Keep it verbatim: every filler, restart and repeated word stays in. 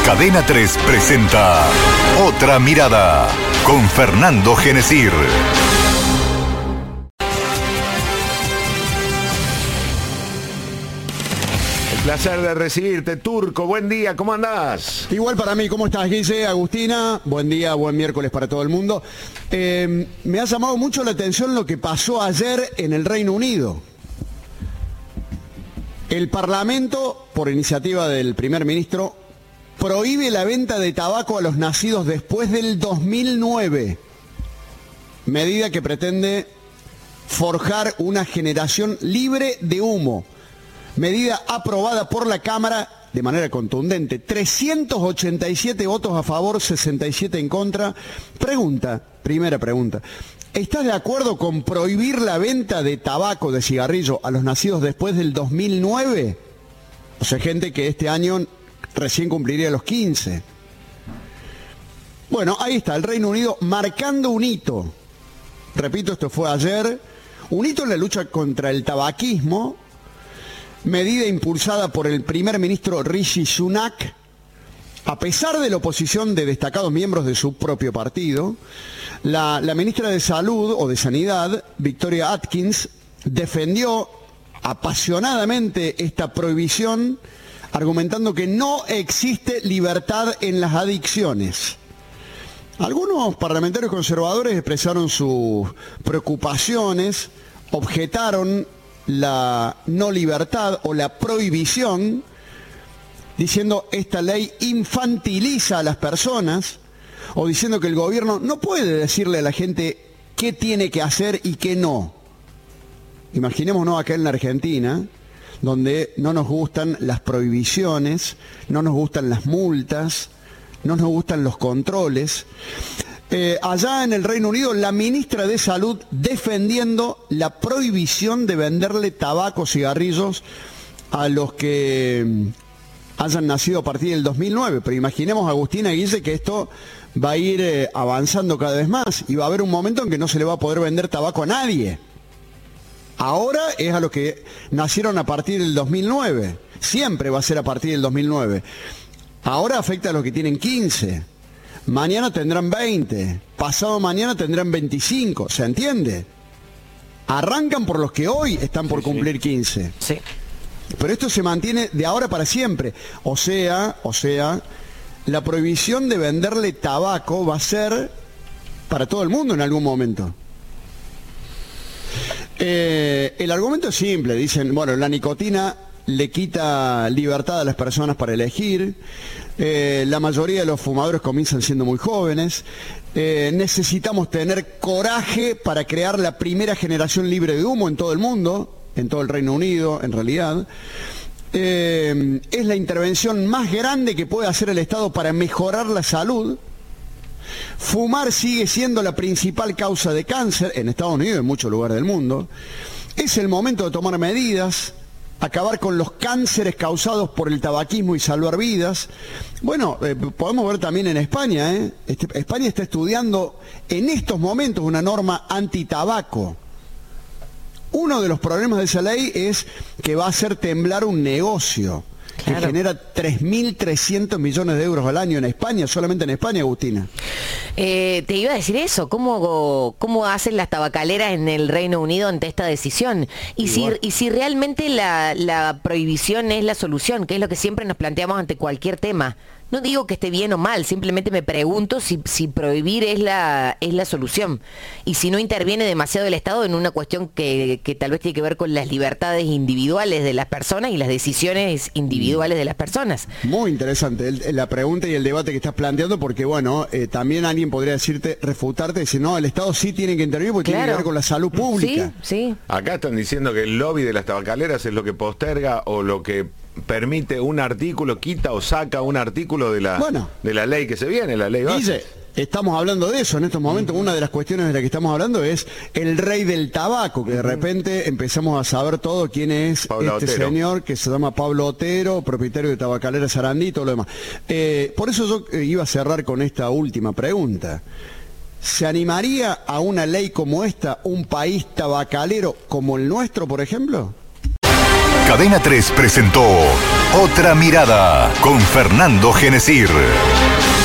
Cadena tres presenta Otra Mirada con Fernando Genesir. El placer de recibirte, Turco. Buen día, ¿cómo andás? Igual para mí, ¿cómo estás, Guille? Agustina, buen día, buen miércoles para todo el mundo. Eh, me ha llamado mucho la atención lo que pasó ayer en el Reino Unido. El Parlamento, por iniciativa del primer ministro, prohíbe la venta de tabaco a los nacidos después del dos mil nueve, medida que pretende forjar una generación libre de humo, medida aprobada por la Cámara de manera contundente, trescientos ochenta y siete votos a favor, sesenta y siete en contra. Pregunta, primera pregunta, ¿estás de acuerdo con prohibir la venta de tabaco, de cigarrillo, a los nacidos después del dos mil nueve? O sea, gente que este año recién cumpliría los quince. Bueno, ahí está, el Reino Unido marcando un hito. Repito, esto fue ayer. Un hito en la lucha contra el tabaquismo, medida impulsada por el primer ministro Rishi Sunak, a pesar de la oposición de destacados miembros de su propio partido. La, la ministra de Salud o de Sanidad, Victoria Atkins, defendió apasionadamente esta prohibición, argumentando que no existe libertad en las adicciones. Algunos parlamentarios conservadores expresaron sus preocupaciones, objetaron la no libertad o la prohibición, diciendo esta ley infantiliza a las personas, o diciendo que el gobierno no puede decirle a la gente qué tiene que hacer y qué no. Imaginémonos acá en la Argentina, donde no nos gustan las prohibiciones, no nos gustan las multas, no nos gustan los controles. Eh, allá en el Reino Unido, la ministra de Salud defendiendo la prohibición de venderle tabaco, cigarrillos a los que hayan nacido a partir del dos mil nueve. Pero imaginemos, Agustina y Guille, que esto va a ir eh, avanzando cada vez más y va a haber un momento en que no se le va a poder vender tabaco a nadie. Ahora es a los que nacieron a partir del dos mil nueve. Siempre va a ser a partir del dos mil nueve. Ahora afecta a los que tienen quince. Mañana tendrán veinte. Pasado mañana tendrán veinticinco. ¿Se entiende? Arrancan por los que hoy están por sí, cumplir quince. Sí. Pero esto se mantiene de ahora para siempre. O sea, o sea, la prohibición de venderle tabaco va a ser para todo el mundo en algún momento. Eh, el argumento es simple, dicen, bueno, la nicotina le quita libertad a las personas para elegir, eh, la mayoría de los fumadores comienzan siendo muy jóvenes, eh, necesitamos tener coraje para crear la primera generación libre de humo en todo el mundo, en todo el Reino Unido, en realidad. Eh, es la intervención más grande que puede hacer el Estado para mejorar la salud. Fumar sigue siendo la principal causa de cáncer en Estados Unidos y en muchos lugares del mundo. Es el momento de tomar medidas, acabar con los cánceres causados por el tabaquismo y salvar vidas. Bueno, eh, podemos ver también en España, ¿eh? Este, España está estudiando en estos momentos una norma antitabaco. Uno de los problemas de esa ley es que va a hacer temblar un negocio. Claro. Que genera tres mil trescientos millones de euros al año en España, solamente en España, Agustina. Eh, te iba a decir eso, ¿cómo, cómo hacen las tabacaleras en el Reino Unido ante esta decisión? Y, si, y si realmente la, la prohibición es la solución, que es lo que siempre nos planteamos ante cualquier tema. No digo que esté bien o mal, simplemente me pregunto si, si prohibir es la, es la solución. Y si no interviene demasiado el Estado en una cuestión que, que tal vez tiene que ver con las libertades individuales de las personas y las decisiones individuales de las personas. Muy interesante el, la pregunta y el debate que estás planteando, porque bueno, eh, también alguien podría decirte, refutarte, decir, no, el Estado sí tiene que intervenir porque claro. Tiene que ver con la salud pública. Sí, sí. Acá están diciendo que el lobby de las tabacaleras es lo que posterga o lo que permite un artículo, quita o saca un artículo de la, bueno, de la ley que se viene, la ley base. Dice, estamos hablando de eso en estos momentos. Uh-huh. Una de las cuestiones de las que estamos hablando es el rey del tabaco, que de repente empezamos a saber todo quién es Pablo este Otero. Señor que se llama Pablo Otero, propietario de Tabacalera Sarandí y todo lo demás. Eh, por eso yo eh, iba a cerrar con esta última pregunta. ¿Se animaría a una ley como esta un país tabacalero como el nuestro, por ejemplo? Cadena tres presentó Otra mirada con Fernando Genesir.